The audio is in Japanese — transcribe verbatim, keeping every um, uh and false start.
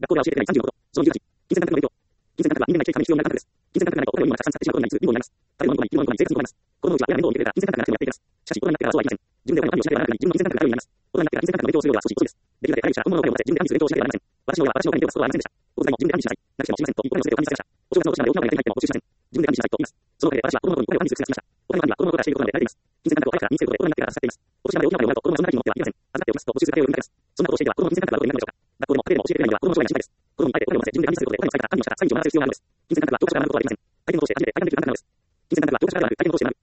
学校では教えてくれないさんじゅうのこと。そのじゅうはち、金銭感覚の影響。金銭感覚は人間が生きていくために必要な感覚です。金銭感覚がないと、親の意味はたくさん使ってしまうことになり、有無をになります。食べ物のことに、着るもののことに、生活のことになります。子供のうちは親が面倒を見てくれた金銭感覚がなくてもやっていけます。しかし、大人になってからはそうはいきません。自分でお金を管理をしなければならなくなり、自分の金銭感覚があるようになります。大人になってから金銭感覚の勉強をする量が少し一つです。できるだけ誰かが本物のお金を持たせ、自分で管理する勉強をしなければなりません。私の親は私のお金に手を出すことはありませんでした。お小遣いも自分で管理しなさい。なくしてもしませんと、お金を全てお金にさせました。お正月のお年玉で大きなお金が手に入っても没収しません。自分で管理しなさいと言います。そのおかげで私は子供の頃にお金を管理する癖がつきました。お金の管理は子供の頃からしていることなので慣れています。金銭感覚を早くから身につけることで大人になってから授かっています。お年玉で大きなお金をもらうと子供はそんな気に持ってはいけません。預かっておきますと没収する過程を生み出します。そんなことをしていては子供の金銭感覚はどうになるのでしょうか。学校でも家庭でも教えてくれないのは子供の将来の心配です。子供にあえてお金を持たせ自分で管理することでお金を使い方、管理の仕方、歳費を学ばせる必要があるのです。金銭感覚は教科書から学ぶことはできません。相手のことをして初めて相手のできるようになるのです。金銭感覚は教科書から学ぶ相手のことをして学ぶ。